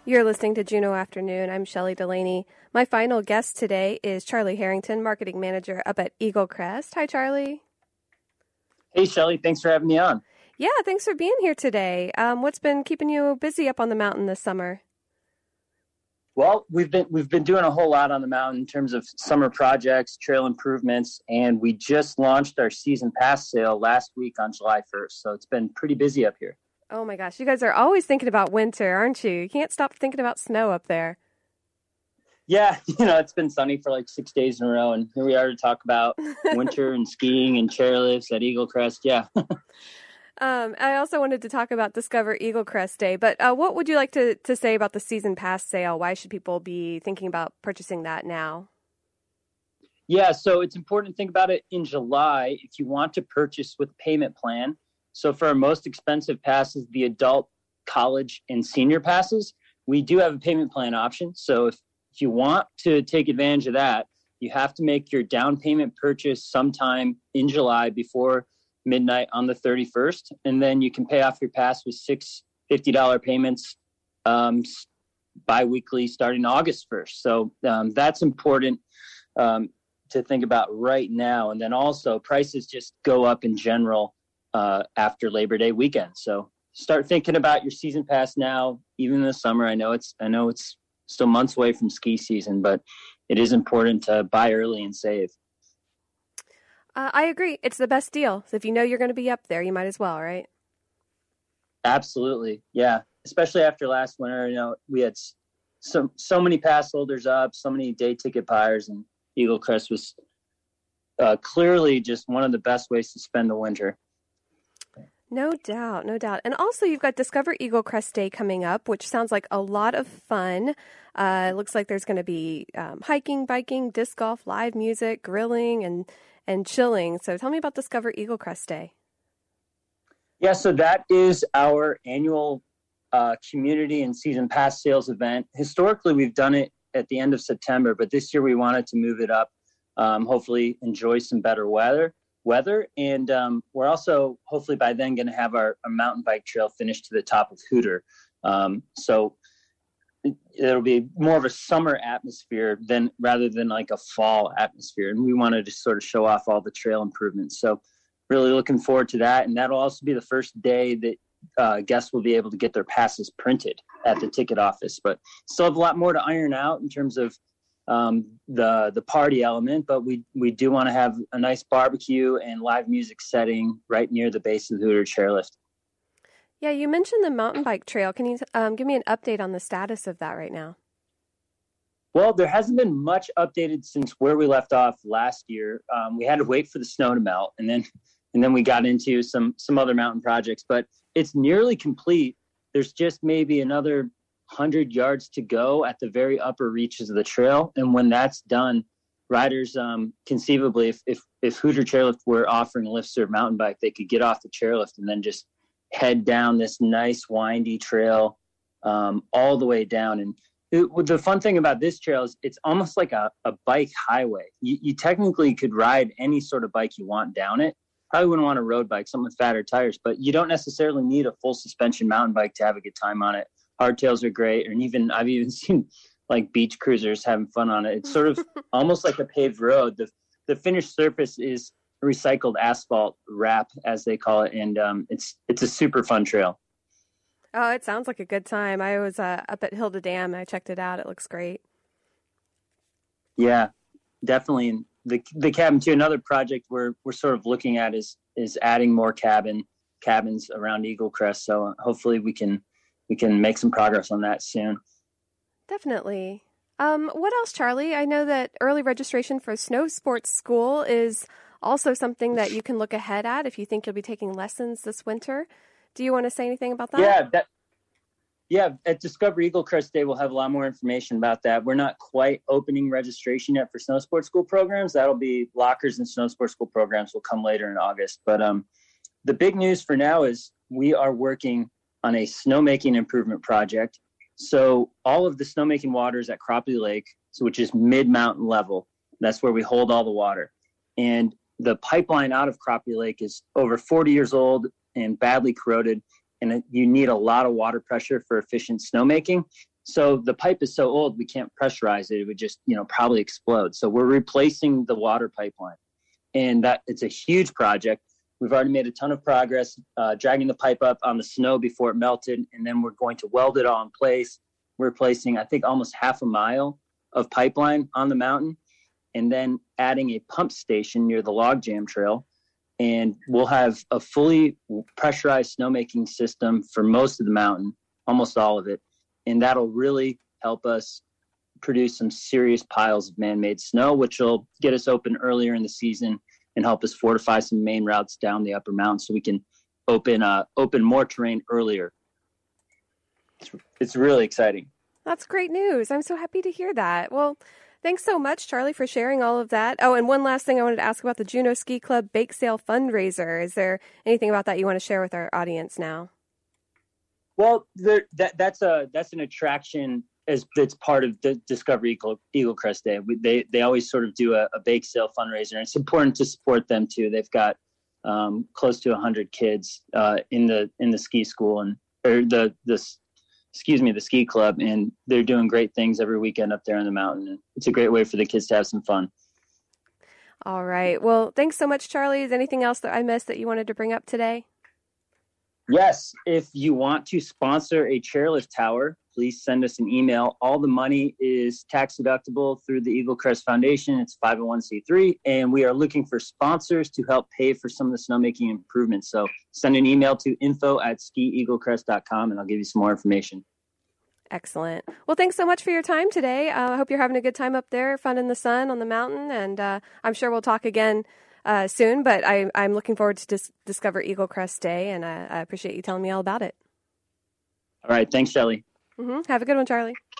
You're listening to Juneau Afternoon. I'm Shelley Delaney. My final guest today is Charlie Harrington, Marketing Manager up at Eagle Crest. Hi, Charlie. Hey, Shelley. Thanks for having me on. Yeah, thanks for being here today. What's been keeping you busy up on the mountain this summer? Well, we've been doing a whole lot on the mountain in terms of summer projects, trail improvements, and we just launched our season pass sale last week on July 1st. So it's been pretty busy up here. Oh my gosh, you guys are always thinking about winter, aren't you? You can't stop thinking about snow up there. Yeah, it's been sunny for like 6 days in a row, and here we are to talk about winter and skiing and chairlifts at Eagle Crest. Yeah. I also wanted to talk about Discover Eagle Crest Day, but what would you like to say about the season pass sale? Why should people be thinking about purchasing that now? Yeah, so it's important to think about it in July if you want to purchase with payment plan. So for our most expensive passes, the adult, college, and senior passes, we do have a payment plan option. So if you want to take advantage of that, you have to make your down payment purchase sometime in July before midnight on the 31st. And then you can pay off your pass with $6 $50 payments bi-weekly starting August 1st. So that's important to think about right now. And then also prices just go up in general after Labor Day weekend. So start thinking about your season pass now, even in the summer. I know it's still months away from ski season, but it is important to buy early and save. I agree. It's the best deal. So if you know you're going to be up there, you might as well, right? Absolutely. Yeah. Especially after last winter, we had so many pass holders up, so many day ticket buyers, and Eagle Crest was clearly just one of the best ways to spend the winter. No doubt, no doubt. And also you've got Discover Eagle Crest Day coming up, which sounds like a lot of fun. It looks like there's going to be hiking, biking, disc golf, live music, grilling, and chilling. So tell me about Discover Eagle Crest Day. Yeah, so that is our annual community and season pass sales event. Historically, we've done it at the end of September, but this year we wanted to move it up, hopefully enjoy some better weather. And we're also hopefully by then going to have our mountain bike trail finished to the top of Hooter. So it'll be more of a summer atmosphere rather than like a fall atmosphere. And we wanted to sort of show off all the trail improvements. So really looking forward to that. And that'll also be the first day that guests will be able to get their passes printed at the ticket office, but still have a lot more to iron out in terms of the party element, but we do want to have a nice barbecue and live music setting right near the base of the Hooter Chairlift. Yeah, you mentioned the mountain bike trail. Can you give me an update on the status of that right now? Well, there hasn't been much updated since where we left off last year. We had to wait for the snow to melt, and then we got into some other mountain projects, but it's nearly complete. There's just maybe another 100 yards to go at the very upper reaches of the trail. And when that's done, riders conceivably, if Hooter Chairlift were offering lifts to their mountain bike, they could get off the chairlift and then just head down this nice windy trail all the way down. And the fun thing about this trail is it's almost like a bike highway. You technically could ride any sort of bike you want down it. Probably wouldn't want a road bike, something with fatter tires, but you don't necessarily need a full suspension mountain bike to have a good time on it. Hardtails are great, and I've even seen like beach cruisers having fun on it. It's sort of almost like a paved road. The finished surface is recycled asphalt wrap, as they call it, and it's a super fun trail. Oh, it sounds like a good time. I was up at Hilda Dam. I checked it out. It looks great. Yeah, definitely. And the cabin too. Another project we're sort of looking at is adding more cabins around Eagle Crest. So hopefully we can make some progress on that soon. Definitely. What else, Charlie? I know that early registration for Snow Sports School is also something that you can look ahead at if you think you'll be taking lessons this winter. Do you want to say anything about that? Yeah, at Discover Eagle Crest Day, we'll have a lot more information about that. We're not quite opening registration yet for Snow Sports School programs. That'll be lockers and Snow Sports School programs will come later in August. But the big news for now is we are working on a snowmaking improvement project. So all of the snowmaking water is at Cropley Lake, which is mid-mountain level. That's where we hold all the water. And the pipeline out of Cropley Lake is over 40 years old and badly corroded. And you need a lot of water pressure for efficient snowmaking. So the pipe is so old, we can't pressurize it. It would just, probably explode. So we're replacing the water pipeline, and that it's a huge project. We've already made a ton of progress, dragging the pipe up on the snow before it melted. And then we're going to weld it all in place. We're replacing, I think, almost half a mile of pipeline on the mountain, and then adding a pump station near the log jam trail. And we'll have a fully pressurized snowmaking system for most of the mountain, almost all of it. And that'll really help us produce some serious piles of man-made snow, which will get us open earlier in the season and help us fortify some main routes down the upper mountain so we can open more terrain earlier. It's really exciting. That's great news. I'm so happy to hear that. Well, thanks so much, Charlie, for sharing all of that. Oh, and one last thing I wanted to ask about the Juneau Ski Club Bake Sale fundraiser. Is there anything about that you want to share with our audience now? Well, that's an attraction that's part of the Discover Eagle Crest Day. They always sort of do a bake sale fundraiser, and it's important to support them too. They've got close to 100 kids in the ski school the ski club, and they're doing great things every weekend up there on the mountain. And it's a great way for the kids to have some fun. All right. Well, thanks so much, Charlie. Is there anything else that I missed that you wanted to bring up today? Yes. If you want to sponsor a chairlift tower, please send us an email. All the money is tax deductible through the Eagle Crest Foundation. It's 501c3, and we are looking for sponsors to help pay for some of the snowmaking improvements. So send an email to info@skieaglecrest.com, and I'll give you some more information. Excellent. Well, thanks so much for your time today. I hope you're having a good time up there, fun in the sun on the mountain, and I'm sure we'll talk again soon, but I'm looking forward to Discover Eagle Crest Day, and I appreciate you telling me all about it. All right. Thanks, Shelley. Have a good one, Charlie.